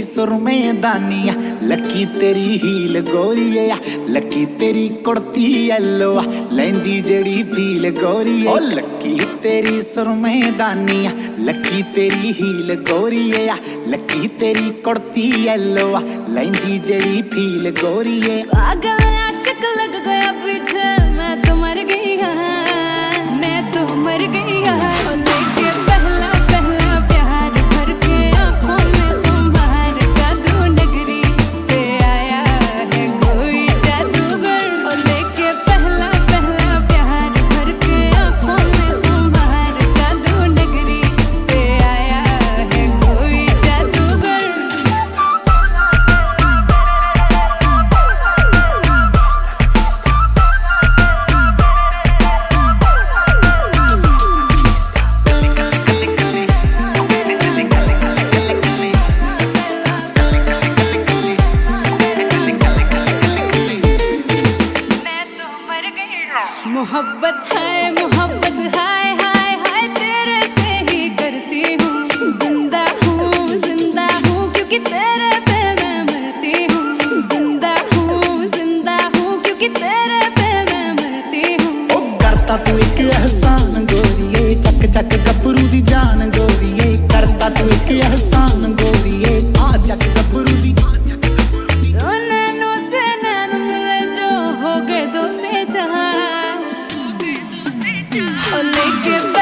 सुरमे दानिया, लकी तेरी heal गोरीए, lucky तेरी कुर्ती येलो, लैंदी जड़ी फील गोरीए। लकी तेरी सुरमे दानिया, लकी तेरी हील गोरीए, लकी तेरी कुर्ती येलो, लैंदी जड़ी फील गोरीए। पागल आशिक लग गया पीछे, मैं तो मर गई, मैं तो मर गई। लेके पहला पहला प्यार भर के आंखों में तुम्हार, जादू नगरी से आया है कोई जादूगर। लेके पहला पहला प्यार भर के आंखों में तुम्हार, जादू नगरी से आया है कोई जादूगर। मोहब्बत हाय हाय हाय तेरे से ही करती हूँ। जिंदा हूँ क्योंकि तेरे पे मैं मरती हूँ। जिंदा हूँ क्योंकि तेरे पे मैं मरती हूँ। करता तू एक एहसान गोरिए, चक चक गबरू दी जान गोरिए। करता तू एक एहसान गोरिए, आ चक गबरू दी। दो नैनों से नैन मिले जो हो गए दो से चार। लेके